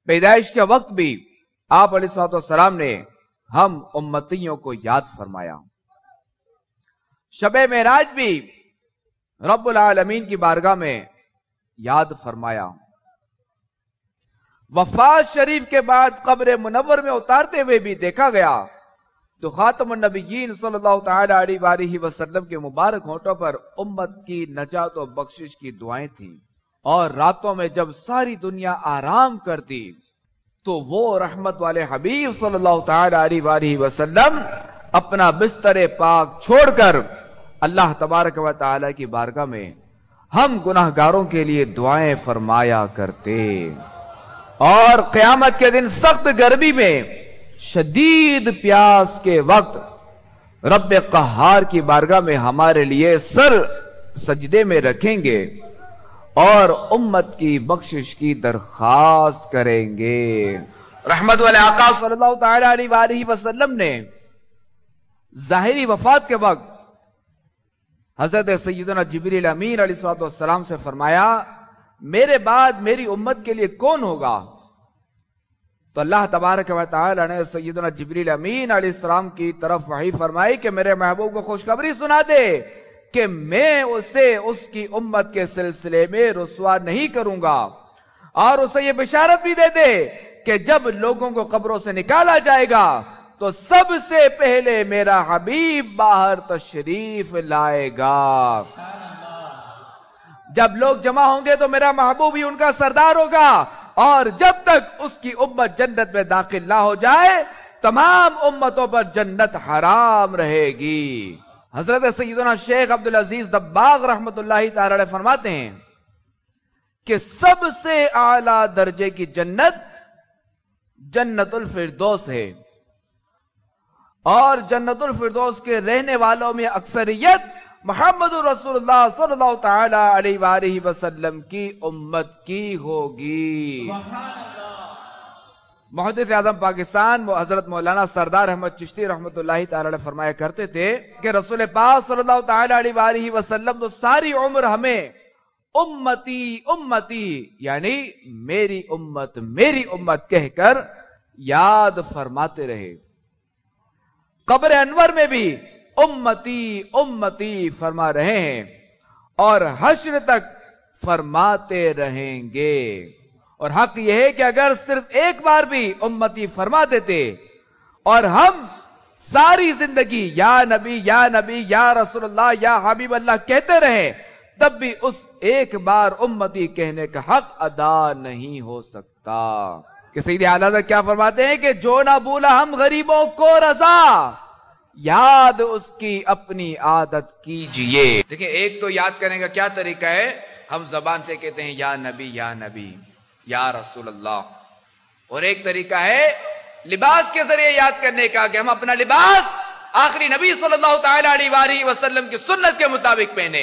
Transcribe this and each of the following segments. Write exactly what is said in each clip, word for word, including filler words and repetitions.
پیدائش کے وقت بھی آپ علیہ الصلوۃ والسلام نے ہم امتیوں کو یاد فرمایا. شب معراج بھی رب العالمین کی بارگاہ میں یاد فرمایا. وفات شریف کے بعد قبر منور میں اتارتے ہوئے بھی دیکھا گیا تو خاتم النبیین صلی اللہ تعالی علیہ وآلہ وسلم کے مبارک ہونٹوں پر امت کی نجات و بخشش کی دعائیں تھیں. اور راتوں میں جب ساری دنیا آرام کرتی تو وہ رحمت والے حبیب صلی اللہ تعالی علیہ وآلہ وسلم اپنا بستر پاک چھوڑ کر اللہ تبارک و تعالی کی بارگاہ میں ہم گناہگاروں کے لیے دعائیں فرمایا کرتے. اور قیامت کے دن سخت گرمی میں شدید پیاس کے وقت رب قہار کی بارگاہ میں ہمارے لیے سر سجدے میں رکھیں گے اور امت کی بخشش کی درخواست کریں گے. رحمت والے آقا صلی اللہ تعالی علیہ وآلہ وسلم نے ظاہری وفات کے وقت حضرت سیدنا جبریل امین علیہ الصلوۃ والسلام سے فرمایا میرے بعد میری امت کے لیے کون ہوگا؟ تو اللہ تبارک و تعالی نے سیدنا جبریل امین علیہ السلام کی طرف وحی فرمائی کہ میرے محبوب کو خوشخبری سنا دے کہ میں اسے اس کی امت کے سلسلے میں رسوا نہیں کروں گا، اور اسے یہ بشارت بھی دے دے کہ جب لوگوں کو قبروں سے نکالا جائے گا تو سب سے پہلے میرا حبیب باہر تشریف لائے گا. جب لوگ جمع ہوں گے تو میرا محبوب ہی ان کا سردار ہوگا، اور جب تک اس کی امت جنت میں داخل نہ ہو جائے تمام امتوں پر جنت حرام رہے گی. حضرت سیدنا شیخ عبدالعزیز دباغ رحمت اللہ تعالی علیہ فرماتے ہیں کہ سب سے اعلیٰ درجے کی جنت جنت الفردوس ہے، اور جنت الفردوس کے رہنے والوں میں اکثریت محمد رسول اللہ صلی اللہ تعالی علیہ وآلہ وسلم کی امت کی ہوگی. محدث اعظم پاکستان حضرت مولانا سردار احمد چشتی رحمت اللہ تعالی علیہ فرمایا کرتے تھے کہ رسول پاک صلی اللہ تعالی علیہ وآلہ وسلم تو ساری عمر ہمیں امتی امتی یعنی میری امت میری امت کہہ کر یاد فرماتے رہے. قبر انور میں بھی امتی امتی فرما رہے ہیں اور حشر تک فرماتے رہیں گے. اور حق یہ ہے کہ اگر صرف ایک بار بھی امتی فرما دیتے اور ہم ساری زندگی یا نبی یا نبی یا رسول اللہ یا حبیب اللہ کہتے رہیں تب بھی اس ایک بار امتی کہنے کا حق ادا نہیں ہو سکتا. کہ سیدی اعلی حضرت کیا فرماتے ہیں کہ جو نہ بھولا ہم غریبوں کو رضا یاد اس کی اپنی عادت کیجئے. دیکھیں ایک تو یاد کرنے کا کیا طریقہ ہے، ہم زبان سے کہتے ہیں یا نبی یا نبی یا رسول اللہ، اور ایک طریقہ ہے لباس کے ذریعے یاد کرنے کا کہ ہم اپنا لباس آخری نبی صلی اللہ تعالی علیہ وآلہ وسلم کی سنت کے مطابق پہنے.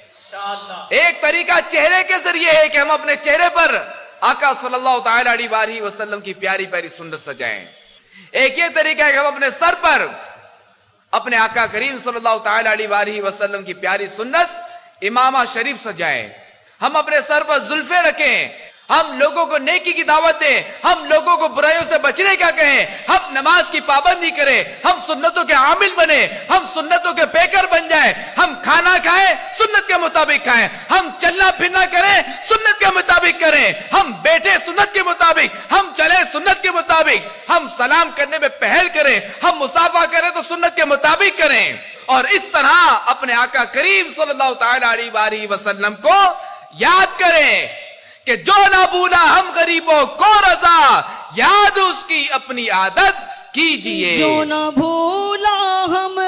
ایک طریقہ چہرے کے ذریعے ہے کہ ہم اپنے چہرے پر آقا صلی اللہ تعالی علیہ وآلہ وسلم کی پیاری پیاری سنت سجائیں. ایک یہ طریقہ ہے کہ ہم اپنے سر پر اپنے آقا کریم صلی اللہ تعالی علیہ وآلہ وسلم کی پیاری سنت امامہ شریف سجائیں. ہم اپنے سر پر زلفیں رکھیں، ہم لوگوں کو نیکی کی دعوت دیں، ہم لوگوں کو برائیوں سے بچنے کا کہیں، ہم نماز کی پابندی کریں، ہم سنتوں کے عامل بنیں، ہم سنتوں کے پیکر بن جائیں، ہم کھانا کھائیں سنت کے مطابق کھائیں، ہم چلنا پھرنا کریں سنت کے مطابق کریں، ہم بیٹھے سنت کے مطابق، ہم چلیں سنت کے مطابق، ہم سلام کرنے میں پہل کریں، ہم مصافحہ کریں تو سنت کے مطابق کریں. اور اس طرح اپنے آقا کریم صلی اللہ تعالی علیہ وآلہ وسلم کو یاد کریں کہ جو نہ بھولا ہم غریبوں کو رضا یاد اس کی اپنی عادت کیجئے. جو نہ بھولا ہم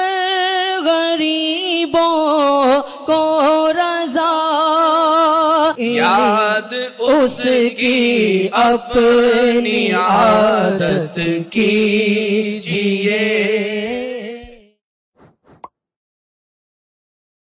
غریبوں کو رضا یاد اس کی اپنی عادت کیجئے.